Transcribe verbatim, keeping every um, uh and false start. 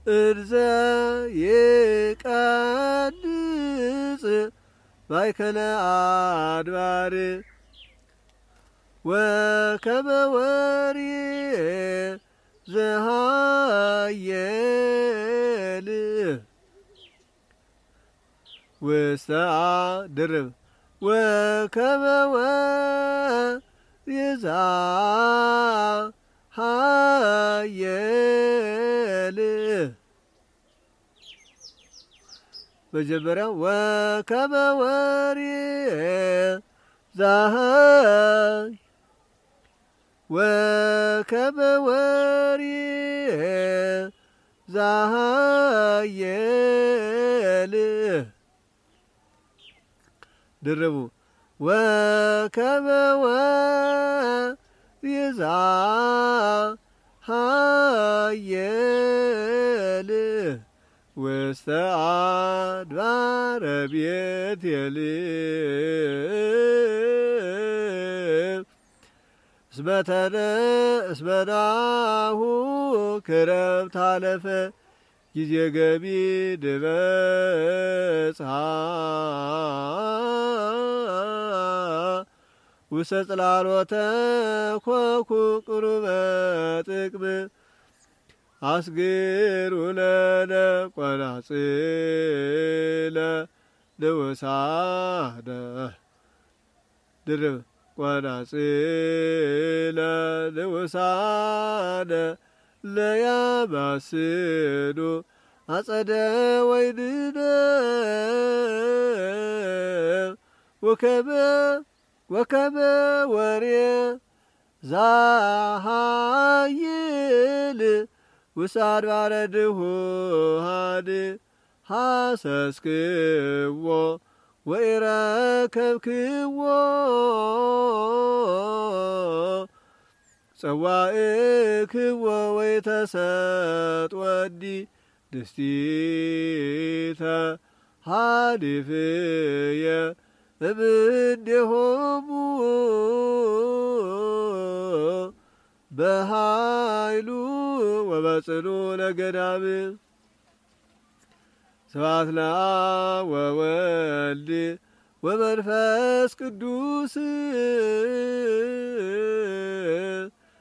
እንዘ ይቀድስ ማእከለ አድባር ወከመ ወርየ ዘሃየል ውስተ ድርብ ወከመ ወርየ ዘሃየል መጀመሪያ ወከመ ወርየ ዘሃይ ወከመ ወርየ ዘሃየል ድርቡ ወከመ ወርየ ዘሃየል ውስተ አድባረ ቤቴል እስመ ናሁ ክረምት አለፈ ጊዜ ገቢ ድበጽሐ ውስተ ጽላሎተ ኮኩ ቁሩበ ጥቅም አስግሩ ለነ ቆናጽለ ንውሳነ ድርብ ቆናጽለ ንውሳነ ለያማስኑ አጸደ ወይንነ ወከመ ወከመ ወርየ ዘሃይል ውስተ አድባረ ድሁሃን ሐሰስክዎ ወኢረከብክዎ ጸዋዕክዎ ወይተሰጥወኒ ንስቲተ ሀሊፍየ እምኔሆሙ በኃይሉ ወበጽኑ ለገዳም ስብሐት ለአብ ወወልድ ወመንፈስ ቅዱስ